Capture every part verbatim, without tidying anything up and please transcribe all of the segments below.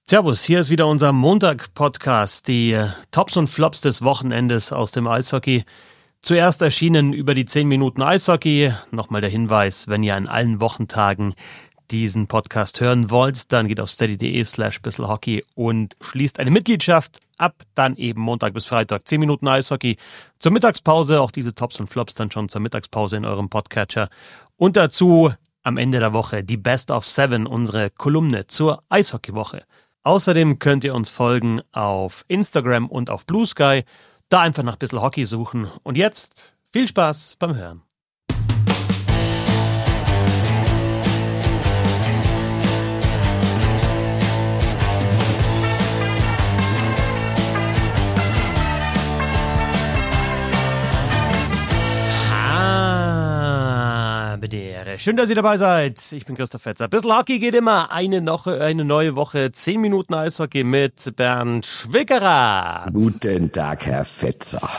Servus, hier ist wieder unser Montag-Podcast, die äh, Tops und Flops des Wochenendes aus dem Eishockey. Zuerst erschienen über die zehn Minuten Eishockey. Nochmal der Hinweis, wenn ihr an allen Wochentagen diesen Podcast hören wollt, dann geht auf steady.de slash bisselhockey und schließt eine Mitgliedschaft ab. Dann eben Montag bis Freitag zehn Minuten Eishockey zur Mittagspause. Auch diese Tops und Flops dann schon zur Mittagspause in eurem Podcatcher. Und dazu am Ende der Woche die Best of Seven, unsere Kolumne zur Eishockeywoche. Außerdem könnt ihr uns folgen auf Instagram und auf Blue Sky. Da einfach nach Bissl Hockey suchen. Und jetzt viel Spaß beim Hören. Schön, dass ihr dabei seid. Ich bin Christoph Fetzer. Bissl Hockey geht immer. Eine, Woche, eine neue Woche. zehn Minuten Eishockey mit Bernd Schwickerath. Guten Tag, Herr Fetzer.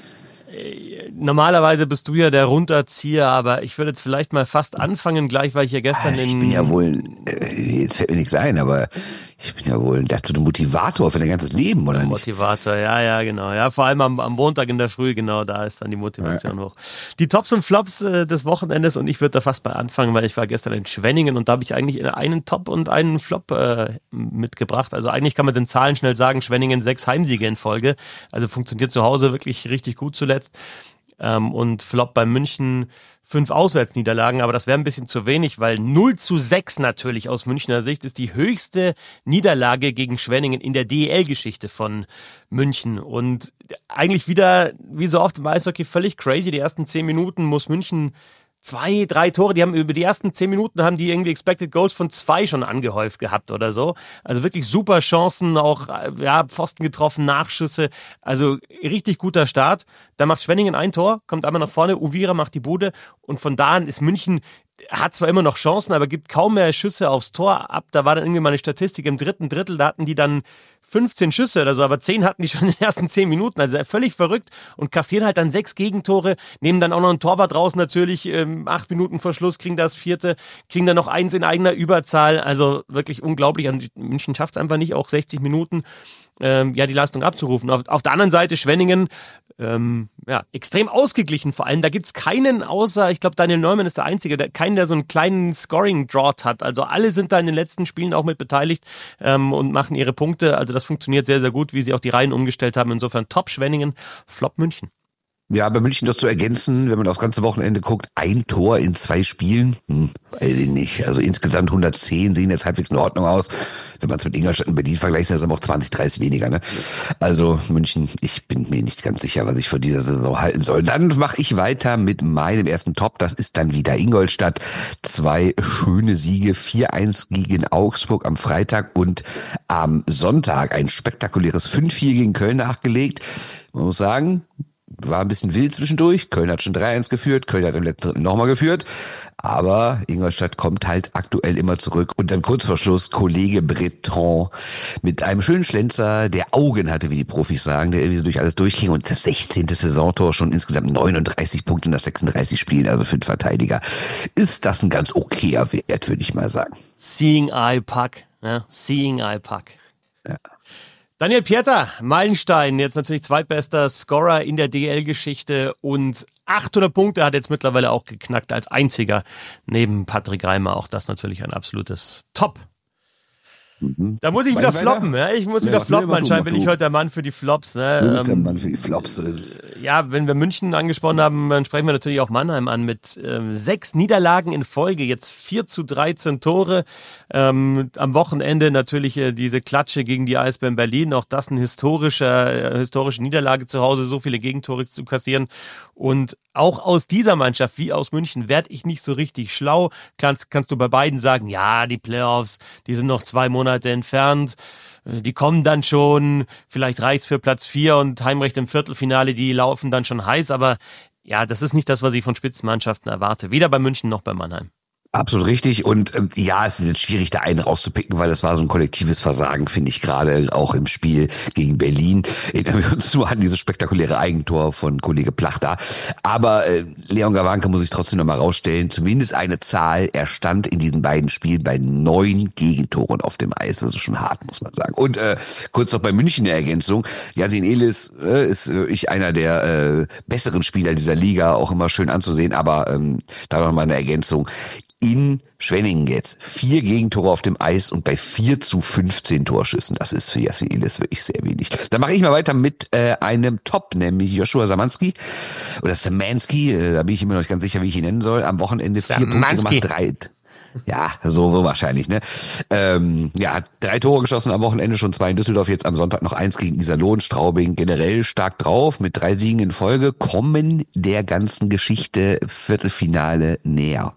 Normalerweise bist du ja der Runterzieher, aber ich würde jetzt vielleicht mal fast anfangen, gleich, weil ich ja gestern ich in... Ich bin ja wohl, jetzt fällt mir nichts ein, aber ich bin ja wohl ein absoluter Motivator für dein ganzes Leben, oder nicht? Motivator, ja, ja, genau. Ja, vor allem am, am Montag in der Früh, genau, da ist dann die Motivation ja. hoch. Die Tops und Flops äh, des Wochenendes, und ich würde da fast mal anfangen, weil ich war gestern in Schwenningen und da habe ich eigentlich einen Top und einen Flop äh, mitgebracht. Also eigentlich kann man den Zahlen schnell sagen, Schwenningen sechs Heimsiege in Folge, also funktioniert zu Hause wirklich richtig gut zuletzt. Ähm, und Flop bei München fünf Auswärtsniederlagen, aber das wäre ein bisschen zu wenig, weil null zu sechs natürlich aus Münchner Sicht ist die höchste Niederlage gegen Schwenningen in der D E L-Geschichte von München. Und eigentlich wieder, wie so oft im Eishockey, völlig crazy. Die ersten zehn Minuten muss München zwei, drei Tore, die haben über die ersten zehn Minuten haben die irgendwie Expected Goals von zwei schon angehäuft gehabt oder so. Also wirklich super Chancen, auch ja, Pfosten getroffen, Nachschüsse. Also richtig guter Start. Da macht Schwenningen ein Tor, kommt einmal nach vorne, Uvira macht die Bude und von da an ist München, hat zwar immer noch Chancen, aber gibt kaum mehr Schüsse aufs Tor ab. Da war dann irgendwie mal eine Statistik im dritten Drittel, da hatten die dann fünfzehn Schüsse oder so, aber zehn hatten die schon in den ersten zehn Minuten, also völlig verrückt und kassieren halt dann sechs Gegentore, nehmen dann auch noch einen Torwart raus natürlich, ähm, acht Minuten vor Schluss kriegen das vierte, kriegen dann noch eins in eigener Überzahl, also wirklich unglaublich. Und München schafft es einfach nicht, auch sechzig Minuten ähm, ja die Leistung abzurufen. Auf, auf der anderen Seite Schwenningen, ähm, ja, extrem ausgeglichen vor allem. Da gibt's keinen außer, ich glaube, Daniel Neumann ist der Einzige, der, keinen, der so einen kleinen Scoring-Drought hat. Also alle sind da in den letzten Spielen auch mit beteiligt ähm, und machen ihre Punkte. Also das funktioniert sehr, sehr gut, wie sie auch die Reihen umgestellt haben. Insofern Top Schwenningen, Flop München. Ja, bei München das zu ergänzen, wenn man aufs ganze Wochenende guckt, ein Tor in zwei Spielen, hm, weiß ich nicht. Also insgesamt hundertzehn sehen jetzt halbwegs in Ordnung aus. Wenn man es mit Ingolstadt und Berlin vergleicht, dann ist aber auch zwanzig, dreißig weniger. Ne? Also München, ich bin mir nicht ganz sicher, was ich von dieser Saison halten soll. Dann mache ich weiter mit meinem ersten Top. Das ist dann wieder Ingolstadt. Zwei schöne Siege, vier eins gegen Augsburg am Freitag und am Sonntag ein spektakuläres fünf vier gegen Köln nachgelegt. Man muss sagen, war ein bisschen wild zwischendurch. Köln hat schon drei eins geführt. Köln hat im letzten Drittel nochmal geführt. Aber Ingolstadt kommt halt aktuell immer zurück. Und dann kurz vor Schluss Kollege Breton mit einem schönen Schlenzer, der Augen hatte, wie die Profis sagen, der irgendwie so durch alles durchging. Und das sechzehnte Saisontor, schon insgesamt neununddreißig Punkte in das sechsunddreißig Spielen, also für den Verteidiger. Ist das ein ganz okayer Wert, würde ich mal sagen. Seeing Eye Puck. Ja, Seeing Eye Puck. Ja. Daniel Pieter, Meilenstein, jetzt natürlich zweitbester Scorer in der D L-Geschichte und achthundert Punkte hat jetzt mittlerweile auch geknackt als einziger neben Patrick Reimer. Auch das natürlich ein absolutes Top. Mhm. Da muss ich wieder floppen, ja? Ich muss ja, wieder floppen, anscheinend bin ich heute der Mann für die Flops. Ne? Du bist der Mann für die Flops. So ist es. Ja, wenn wir München angesprochen haben, dann sprechen wir natürlich auch Mannheim an mit ähm, sechs Niederlagen in Folge, jetzt vier zu dreizehn Tore. Ähm, am Wochenende natürlich äh, diese Klatsche gegen die Eisbären Berlin, auch das eine historische, äh, historische Niederlage zu Hause, so viele Gegentore zu kassieren. Und auch aus dieser Mannschaft wie aus München werde ich nicht so richtig schlau. Kannst, kannst du bei beiden sagen, ja, die Playoffs, die sind noch zwei Monate entfernt, die kommen dann schon, vielleicht reicht's für Platz vier und Heimrecht im Viertelfinale, die laufen dann schon heiß, aber ja, das ist nicht das, was ich von Spitzenmannschaften erwarte, weder bei München noch bei Mannheim. Absolut richtig. Und ähm, ja, es ist jetzt schwierig, da einen rauszupicken, weil es war so ein kollektives Versagen, finde ich, gerade auch im Spiel gegen Berlin. Erinnern wir uns nur an dieses spektakuläre Eigentor von Kollege Plachta. Aber äh, Leon Gawanke muss ich trotzdem nochmal rausstellen, zumindest eine Zahl. Er stand in diesen beiden Spielen bei neun Gegentoren auf dem Eis. Das ist schon hart, muss man sagen. Und äh, kurz noch bei München eine Ergänzung. Yasin Elis äh, ist äh, ich einer der äh, besseren Spieler dieser Liga, auch immer schön anzusehen. Aber ähm, da noch mal eine Ergänzung. In Schwenningen jetzt vier Gegentore auf dem Eis und bei vier zu fünfzehn Torschüssen. Das ist für Yasin Elis wirklich sehr wenig. Dann mache ich mal weiter mit äh, einem Top, nämlich Joshua Samanski oder Samansky. Äh, da bin ich immer noch nicht ganz sicher, wie ich ihn nennen soll. Am Wochenende vier Punkte gemacht, drei. Ja, so, so wahrscheinlich, ne? Ähm, ja, hat drei Tore geschossen am Wochenende, schon zwei in Düsseldorf, jetzt am Sonntag noch eins gegen Iserlohn. Straubing generell stark drauf, mit drei Siegen in Folge, kommen der ganzen Geschichte Viertelfinale näher.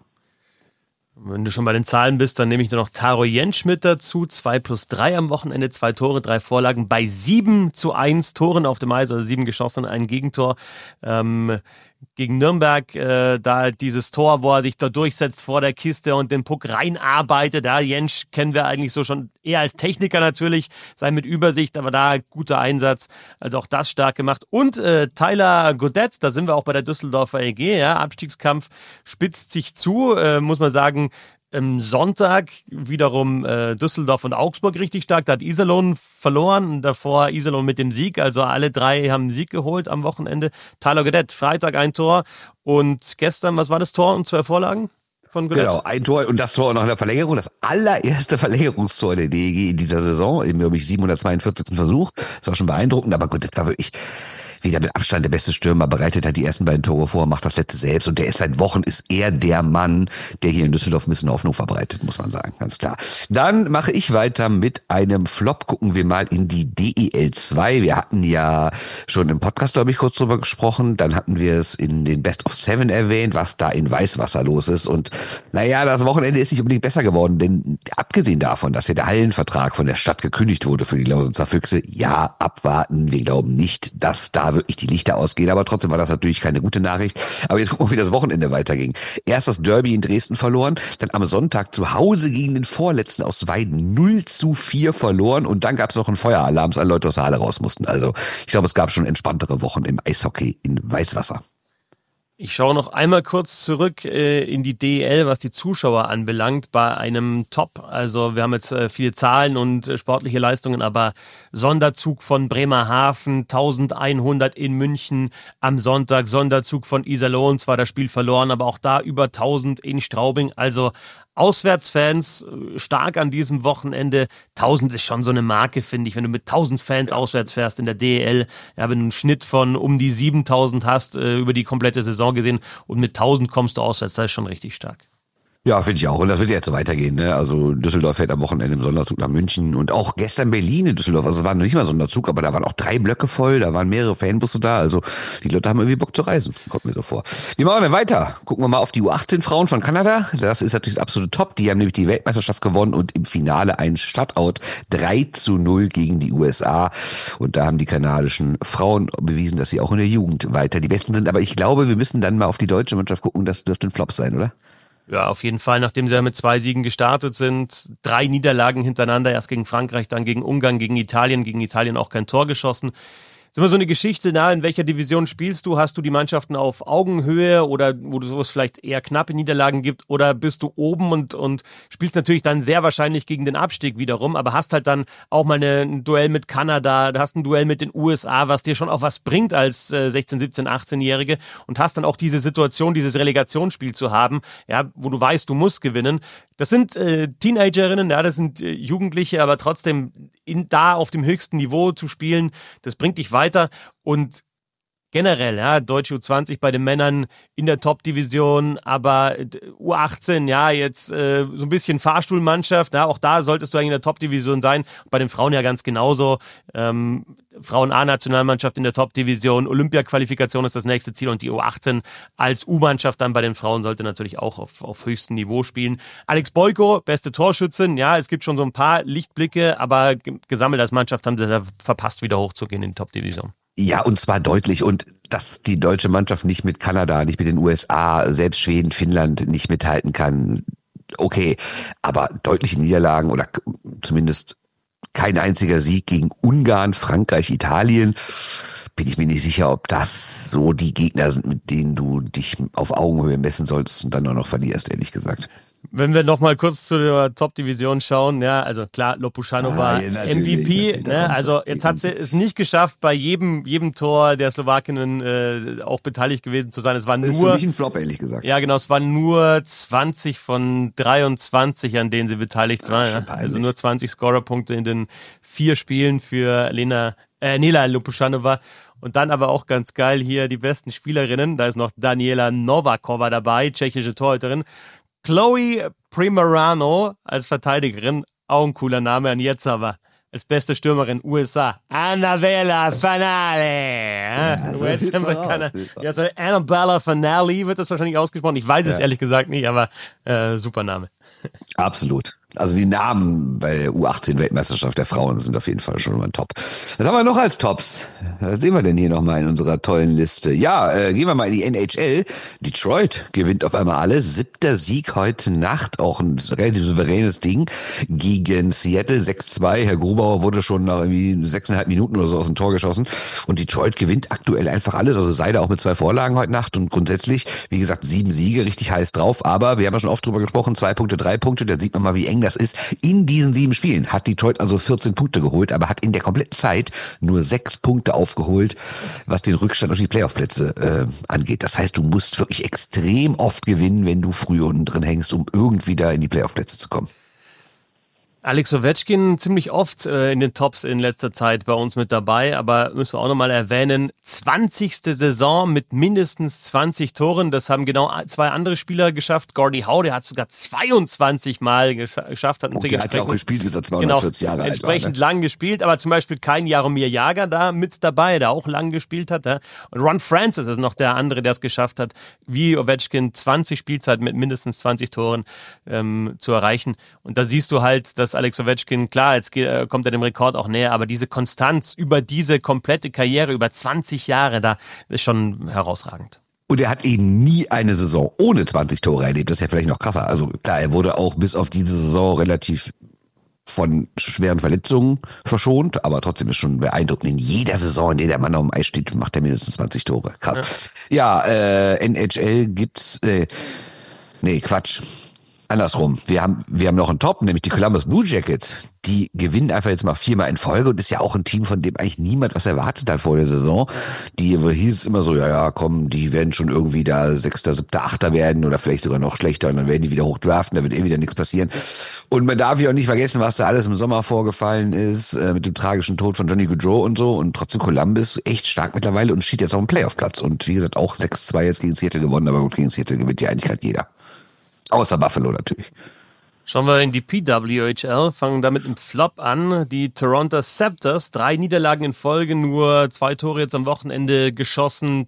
Wenn du schon bei den Zahlen bist, dann nehme ich nur noch Taro Jentsch mit dazu. zwei plus drei am Wochenende, zwei Tore, drei Vorlagen bei sieben zu eins Toren auf dem Eis, also sieben geschossen, ein Gegentor. Ähm, gegen Nürnberg, äh, da dieses Tor, wo er sich da durchsetzt vor der Kiste und den Puck reinarbeitet. Ja, Jentsch kennen wir eigentlich so schon eher als Techniker natürlich, sei mit Übersicht, aber da guter Einsatz, also auch das stark gemacht. Und äh, Tyler Godet, da sind wir auch bei der Düsseldorfer E G, ja, Abstiegskampf spitzt sich zu, äh, muss man sagen. Am Sonntag wiederum äh, Düsseldorf und Augsburg richtig stark. Da hat Iserlohn verloren, davor Iserlohn mit dem Sieg. Also alle drei haben einen Sieg geholt am Wochenende. Tyler Godet, Freitag ein Tor. Und gestern, was war das Tor und zwei Vorlagen von Godet? Genau, ein Tor und das Tor noch in der Verlängerung. Das allererste Verlängerungstor der D E G in dieser Saison. Im, glaube ich, siebenhundertzweiundvierzigsten Versuch. Das war schon beeindruckend, aber Godet war wirklich wieder mit Abstand der beste Stürmer, bereitet halt die ersten beiden Tore vor, macht das letzte selbst und der ist seit Wochen, ist er der Mann, der hier in Düsseldorf ein bisschen Hoffnung verbreitet, muss man sagen, ganz klar. Dann mache ich weiter mit einem Flop, gucken wir mal in die D E L zwei. Wir hatten ja schon im Podcast, glaube ich, kurz drüber gesprochen, dann hatten wir es in den Best of Seven erwähnt, was da in Weißwasser los ist und naja, das Wochenende ist nicht unbedingt besser geworden, denn abgesehen davon, dass ja der Hallenvertrag von der Stadt gekündigt wurde für die Lausitzer Füchse, ja, abwarten, wir glauben nicht, dass da wirklich die Lichter ausgehen, aber trotzdem war das natürlich keine gute Nachricht. Aber jetzt gucken wir, wie das Wochenende weiterging. Erst das Derby in Dresden verloren, dann am Sonntag zu Hause gegen den Vorletzten aus Weiden null zu vier verloren und dann gab es noch einen Feueralarm, als alle Leute aus der Halle raus mussten. Also ich glaube, es gab schon entspanntere Wochen im Eishockey in Weißwasser. Ich schaue noch einmal kurz zurück äh, in die D E L, was die Zuschauer anbelangt, bei einem Top. Also wir haben jetzt äh, viele Zahlen und äh, sportliche Leistungen, aber Sonderzug von Bremerhaven, eintausendeinhundert in München am Sonntag, Sonderzug von Iserlohn, zwar das Spiel verloren, aber auch da über tausend in Straubing. Also Auswärtsfans stark an diesem Wochenende. tausend ist schon so eine Marke, finde ich. Wenn du mit tausend Fans auswärts fährst in der D E L, ja, wenn du einen Schnitt von um die siebentausend hast, äh, über die komplette Saison gesehen und mit tausend kommst du auswärts, das ist schon richtig stark. Ja, finde ich auch. Und das wird ja jetzt so weitergehen. Ne? Also Düsseldorf fährt am Wochenende im Sonderzug nach München und auch gestern Berlin in Düsseldorf. Also es war noch nicht mal Sonderzug, aber da waren auch drei Blöcke voll, da waren mehrere Fanbusse da. Also die Leute haben irgendwie Bock zu reisen. Kommt mir so vor. Wie machen wir denn weiter? Gucken wir mal auf die U achtzehn Frauen von Kanada. Das ist natürlich das absolute Top. Die haben nämlich die Weltmeisterschaft gewonnen und im Finale ein Shutout drei zu null gegen die U S A. Und da haben die kanadischen Frauen bewiesen, dass sie auch in der Jugend weiter die Besten sind. Aber ich glaube, wir müssen dann mal auf die deutsche Mannschaft gucken. Das dürfte ein Flop sein, oder? Ja, auf jeden Fall, nachdem sie ja mit zwei Siegen gestartet sind, drei Niederlagen hintereinander, erst gegen Frankreich, dann gegen Ungarn, gegen Italien, gegen Italien auch kein Tor geschossen. Ist immer so eine Geschichte, na, in welcher Division spielst du? Hast du die Mannschaften auf Augenhöhe oder wo du sowas vielleicht eher knappe Niederlagen gibt oder bist du oben und, und spielst natürlich dann sehr wahrscheinlich gegen den Abstieg wiederum, aber hast halt dann auch mal eine, ein Duell mit Kanada, du hast ein Duell mit den U S A, was dir schon auch was bringt als äh, sechzehn-, siebzehn-, achtzehnjährige und hast dann auch diese Situation, dieses Relegationsspiel zu haben, ja, wo du weißt, du musst gewinnen. Das sind äh, Teenagerinnen, ja, das sind äh, Jugendliche, aber trotzdem in, da auf dem höchsten Niveau zu spielen, das bringt dich weiter und generell, ja, deutsche U zwanzig bei den Männern in der Top-Division, aber U achtzehn, ja, jetzt äh, so ein bisschen Fahrstuhlmannschaft, ja, auch da solltest du eigentlich in der Top-Division sein. Bei den Frauen ja ganz genauso. Ähm, Frauen-A-Nationalmannschaft in der Top-Division, Olympia-Qualifikation ist das nächste Ziel und die U achtzehn als U-Mannschaft dann bei den Frauen sollte natürlich auch auf, auf höchstem Niveau spielen. Alex Boyko, beste Torschützin, ja, es gibt schon so ein paar Lichtblicke, aber gesammelt als Mannschaft haben sie da verpasst, wieder hochzugehen in die Top-Division. Ja, und zwar deutlich. Und dass die deutsche Mannschaft nicht mit Kanada, nicht mit den U S A, selbst Schweden, Finnland nicht mithalten kann, okay, aber deutliche Niederlagen oder zumindest kein einziger Sieg gegen Ungarn, Frankreich, Italien. Bin ich mir nicht sicher, ob das so die Gegner sind, mit denen du dich auf Augenhöhe messen sollst und dann auch noch verlierst, ehrlich gesagt. Wenn wir noch mal kurz zu der Top-Division schauen, ja, also klar, Lopuschano war Ah, ja, M V P, ne? Also jetzt hat sie es nicht geschafft, bei jedem jedem Tor der Slowakinnen äh, auch beteiligt gewesen zu sein. Es waren Das ist nur für mich ein Flop, ehrlich gesagt. Ja, genau, es waren nur zwanzig von dreiundzwanzig, an denen sie beteiligt war. Ja. Also nur zwanzig Scorerpunkte in den vier Spielen für Lena, äh, Nela Lopuschanova. Und dann aber auch ganz geil hier die besten Spielerinnen. Da ist noch Daniela Novakova dabei, tschechische Torhüterin. Chloe Primerano als Verteidigerin, auch ein cooler Name. Und jetzt aber als beste Stürmerin U S A, Annabella Fanale. Ja, U S-Amerikaner. Ja, so Annabella Fanale wird das wahrscheinlich ausgesprochen. Ich weiß es ja. ehrlich gesagt nicht, aber äh, super Name. Absolut. Also die Namen bei U achtzehn Weltmeisterschaft der Frauen sind auf jeden Fall schon mal top. Was haben wir noch als Tops? Was sehen wir denn hier nochmal in unserer tollen Liste? Ja, äh, gehen wir mal in die N H L. Detroit gewinnt auf einmal alles. Siebter Sieg heute Nacht, auch ein relativ souveränes Ding gegen Seattle sechs zwei. Herr Grubauer wurde schon nach irgendwie sechseinhalb Minuten oder so aus dem Tor geschossen. Und Detroit gewinnt aktuell einfach alles. Also Seider auch mit zwei Vorlagen heute Nacht und grundsätzlich, wie gesagt, sieben Siege, richtig heiß drauf. Aber wir haben ja schon oft drüber gesprochen, zwei Punkte, drei Punkte, da sieht man mal, wie eng das ist. In diesen sieben Spielen hat Detroit also vierzehn Punkte geholt, aber hat in der kompletten Zeit nur sechs Punkte aufgeholt, was den Rückstand auf die Playoff-Plätze äh, angeht. Das heißt, du musst wirklich extrem oft gewinnen, wenn du früh unten drin hängst, um irgendwie da in die Playoff-Plätze zu kommen. Alex Ovechkin ziemlich oft äh, in den Tops in letzter Zeit bei uns mit dabei, aber müssen wir auch nochmal erwähnen, zwanzigste Saison mit mindestens zwanzig Toren, das haben genau zwei andere Spieler geschafft. Gordie Howe, der hat sogar zweiundzwanzig Mal gesch- geschafft. Hat, und der hat ja auch gespielt, bis er zweihundertvierzig genau, Jahre alt war. Entsprechend Ne? lang gespielt, aber zum Beispiel kein Jaromir Jagr da mit dabei, der auch lang gespielt hat. Ja. Und Ron Francis ist noch der andere, der es geschafft hat, wie Ovechkin zwanzig Spielzeiten mit mindestens zwanzig Toren ähm, zu erreichen. Und da siehst du halt, dass Alex Ovechkin, klar, jetzt geht, äh, kommt er dem Rekord auch näher, aber diese Konstanz über diese komplette Karriere, über zwanzig Jahre, da ist schon herausragend. Und er hat eben nie eine Saison ohne zwanzig Tore erlebt. Das ist ja vielleicht noch krasser. Also klar, er wurde auch bis auf diese Saison relativ von schweren Verletzungen verschont, aber trotzdem ist schon beeindruckend. In jeder Saison, in der der Mann auf dem Eis steht, macht er mindestens zwanzig Tore. Krass. Ja, ja äh, N H L gibt's, äh, nee, Quatsch. Andersrum. Wir haben, wir haben noch einen Top, nämlich die Columbus Blue Jackets. Die gewinnen einfach jetzt mal viermal in Folge und ist ja auch ein Team, von dem eigentlich niemand was erwartet hat vor der Saison. Die hieß es immer so, ja, ja, komm, die werden schon irgendwie da Sechster, Siebter, Achter werden oder vielleicht sogar noch schlechter und dann werden die wieder hochdraften, da wird eh wieder nichts passieren. Und man darf ja auch nicht vergessen, was da alles im Sommer vorgefallen ist, äh, mit dem tragischen Tod von Johnny Gaudreau und so und trotzdem Columbus echt stark mittlerweile und steht jetzt auf dem Playoff-Platz und wie gesagt auch sechs zwei jetzt gegen Seattle gewonnen, aber gut, gegen Seattle gewinnt ja eigentlich halt jeder. Außer Buffalo natürlich. Schauen wir in die P W H L, fangen damit im Flop an. Die Toronto Raptors, drei Niederlagen in Folge, nur zwei Tore jetzt am Wochenende geschossen,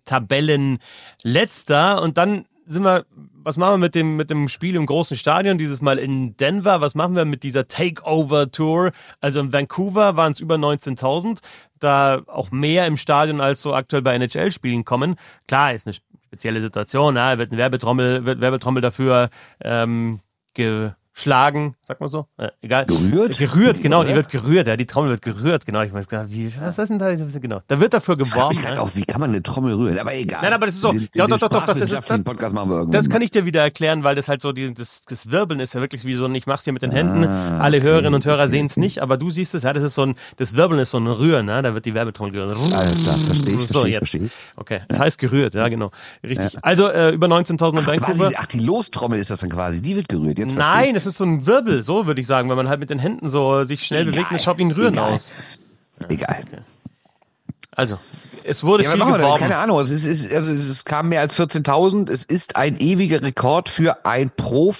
Tabellenletzter. Und dann sind wir, was machen wir mit dem, mit dem Spiel im großen Stadion, dieses Mal in Denver? Was machen wir mit dieser Takeover-Tour? Also in Vancouver waren es über neunzehntausend, da auch mehr im Stadion als so aktuell bei N H L-Spielen kommen. Klar, ist eine spezielle Situation, ja, wird eine Werbetrommel, wird Werbetrommel dafür ähm, geschlagen, sagt man so, äh, egal. Gerührt? Gerührt, genau, die wird gerührt, ja, die Trommel wird gerührt, genau. Ich weiß gar nicht, wie, was ist denn da, genau. Da wird dafür geworben. Ich ja. auch, wie kann man eine Trommel rühren, aber egal. Nein, aber das ist so, den, ja, den doch, doch, doch, das ist, das, Podcast machen wir irgendwann das kann mal. ich dir wieder erklären, weil das halt so, die, das, das Wirbeln ist ja wirklich wie so ein, ich mach's hier mit den Händen, ah, alle okay, Hörerinnen und Hörer okay. sehen es nicht, aber du siehst es, ja, das ist so ein, das Wirbeln ist so ein Rühren, ne? Da wird die Werbetrommel gerührt. Alles klar, verstehe ich, So, verstehe jetzt. Verstehe. Okay, das heißt gerührt, ja, genau. Richtig. Ja. Also, äh, über neunzehntausend in Vancouver. Quasi, ach, die Lostrommel ist das dann quasi, die wird gerührt. Jetzt Nein, es ist so ein Wirbel, so würde ich sagen, wenn man halt mit den Händen so sich schnell Egal. bewegt, das schaut wie ein Rühren Egal. aus. Ja, Egal. Okay. Also, es wurde ja, viel geworben. geworben. Keine Ahnung, es, ist, also es kam mehr als vierzehntausend. Es ist ein ewiger Rekord für ein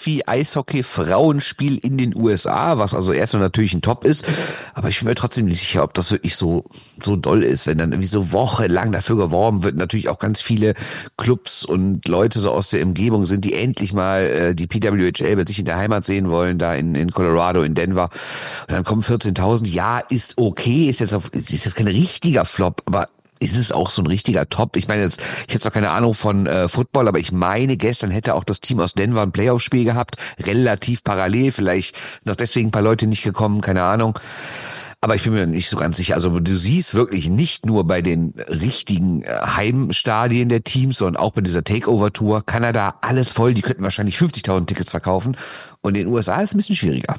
Profi-Eishockey-Frauenspiel in den U S A, was also erstmal natürlich ein Top ist. Aber ich bin mir trotzdem nicht sicher, ob das wirklich so so doll ist, wenn dann irgendwie so wochenlang dafür geworben wird. Natürlich auch ganz viele Clubs und Leute so aus der Umgebung sind, die endlich mal äh, die P W H L bei sich in der Heimat sehen wollen, da in, in Colorado, in Denver. Und dann kommen vierzehntausend. Ja, ist okay, ist jetzt auf, ist jetzt kein richtiger Flop, aber ist es auch so ein richtiger Top. Ich meine, jetzt, ich habe zwar keine Ahnung von äh, Football, aber ich meine, gestern hätte auch das Team aus Denver ein Playoff-Spiel gehabt, relativ parallel, vielleicht noch deswegen ein paar Leute nicht gekommen, keine Ahnung. Aber ich bin mir nicht so ganz sicher. Also du siehst wirklich nicht nur bei den richtigen Heimstadien der Teams, sondern auch bei dieser Takeover-Tour, Kanada, alles voll. Die könnten wahrscheinlich fünfzigtausend Tickets verkaufen. Und in den U S A ist es ein bisschen schwieriger.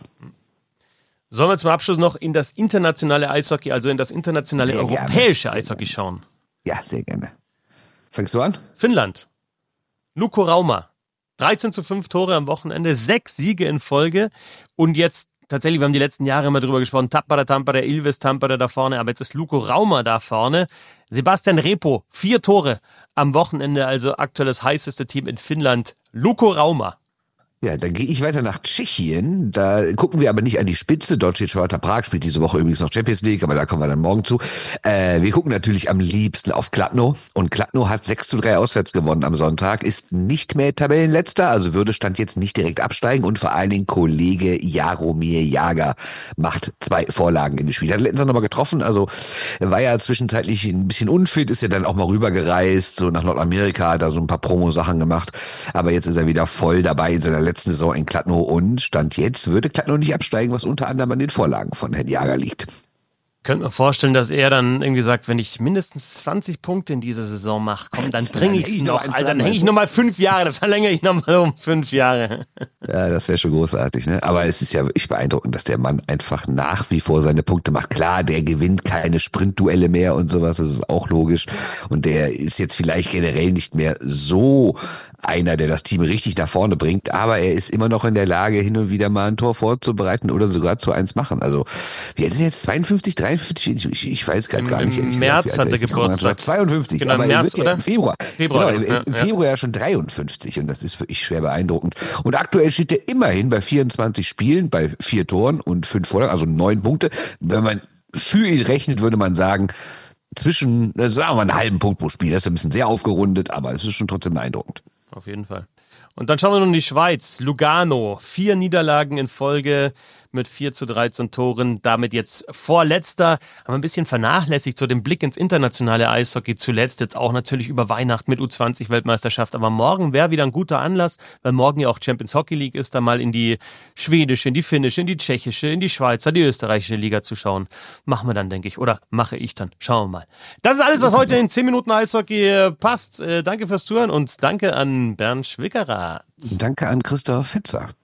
Sollen wir zum Abschluss noch in das internationale Eishockey, also in das internationale Sehr europäische gerne. Eishockey schauen? Ja, sehr gerne. Fängst du an? Finnland. Luko Rauma. dreizehn zu fünf Tore am Wochenende, sechs Siege in Folge. Und jetzt tatsächlich, wir haben die letzten Jahre immer drüber gesprochen, Tappara, Tampere, Ilves, Tampere da vorne, aber jetzt ist Luko Rauma da vorne. Sebastian Repo, vier Tore am Wochenende, also aktuelles heißeste Team in Finnland. Luko Rauma. Ja, dann gehe ich weiter nach Tschechien. Da gucken wir aber nicht an die Spitze. Dort steht Sparta Prag, spielt diese Woche übrigens noch Champions League, aber da kommen wir dann morgen zu. Äh, wir gucken natürlich am liebsten auf Kladno. Und Kladno hat sechs zu drei auswärts gewonnen am Sonntag, ist nicht mehr Tabellenletzter, also würde Stand jetzt nicht direkt absteigen. Und vor allen Dingen Kollege Jaromir Jagr macht zwei Vorlagen in dem Spiel. Hat letztens nochmal getroffen, also war ja zwischenzeitlich ein bisschen unfit, ist ja dann auch mal rübergereist, so nach Nordamerika, hat da so ein paar Promo-Sachen gemacht. Aber jetzt ist er wieder voll dabei in seiner letzten Saison in Kladno und Stand jetzt würde Kladno nicht absteigen, was unter anderem an den Vorlagen von Herrn Jagr liegt. Könnte mir vorstellen, dass er dann irgendwie sagt, wenn ich mindestens zwanzig Punkte in dieser Saison mache, komm, dann bringe ich es noch. Alter, dann hänge ich nochmal fünf Jahre, dann verlängere ich nochmal um fünf Jahre. Ja, das wäre schon großartig, ne? Aber es ist ja wirklich beeindruckend, dass der Mann einfach nach wie vor seine Punkte macht. Klar, der gewinnt keine Sprintduelle mehr und sowas, das ist auch logisch. Und der ist jetzt vielleicht generell nicht mehr so einer, der das Team richtig nach vorne bringt, aber er ist immer noch in der Lage, hin und wieder mal ein Tor vorzubereiten oder sogar zu eins machen. Also, wie alt ist er jetzt? zweiundfünfzig, dreiundfünfzig? Ich, ich weiß gerade gar nicht. Im März hat er Geburtstag. zweiundfünfzig, genau, aber im er März, wird ja im Februar. Februar, genau, ja, im ja. Februar ja schon dreiundfünfzig und das ist wirklich schwer beeindruckend. Und aktuell steht er immerhin bei vierundzwanzig Spielen, bei vier Toren und fünf Vorlagen, also neun Punkte. Wenn man für ihn rechnet, würde man sagen, zwischen, sagen wir mal, einen halben Punkt pro Spiel. Das ist ein bisschen sehr aufgerundet, aber es ist schon trotzdem beeindruckend. Auf jeden Fall. Und dann schauen wir nun in die Schweiz. Lugano, vier Niederlagen in Folge mit vier zu dreizehn Toren, damit jetzt vorletzter, haben wir ein bisschen vernachlässigt, so den Blick ins internationale Eishockey zuletzt, jetzt auch natürlich über Weihnachten mit U zwanzig Weltmeisterschaft, aber morgen wäre wieder ein guter Anlass, weil morgen ja auch Champions Hockey League ist, da mal in die schwedische, in die finnische, in die tschechische, in die Schweizer, die österreichische Liga zu schauen. Machen wir dann, denke ich, oder mache ich dann, schauen wir mal. Das ist alles, was heute in zehn Minuten Eishockey passt. Äh, danke fürs Zuhören und danke an Bernd Schwickerath. Danke an Christoph Fitzer.